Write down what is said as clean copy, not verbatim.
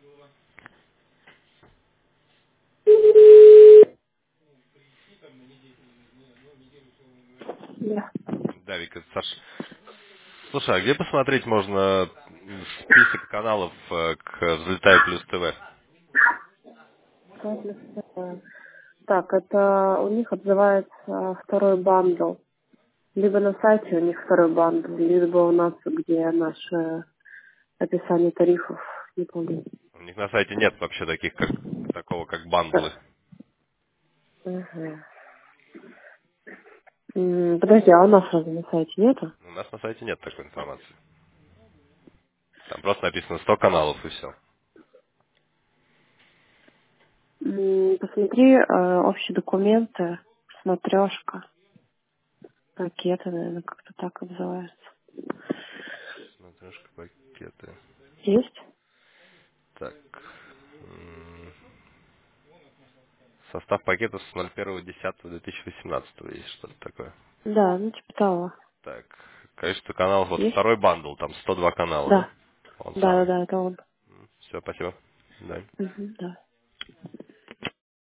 Да. Да, Вика, это Саша. Слушай, а где посмотреть можно список каналов к «Взлетай плюс ТВ»? Так, это у них отзывается второй бандл. Либо на сайте у них второй бандл, либо у нас, где наше описание тарифов, не помню. У них на сайте нет вообще такого, как бандлы. Мгм. Подожди, а у нас разве на сайте нету? У нас на сайте нет такой информации. Там просто написано 100 каналов и все. Посмотри общие документы, смотрешка, пакеты, наверное, как-то так называется. Смотрешка, пакеты. Есть? Так. м, Состав пакетов с 01.10.2018 есть что-то такое. Да, ну типа того. Так. Количество каналов. Вот Есть? второй бандл, там 102 канала, да? Да. Он Да, да, самый. да, это он. Все, спасибо. Да. Мгм, да.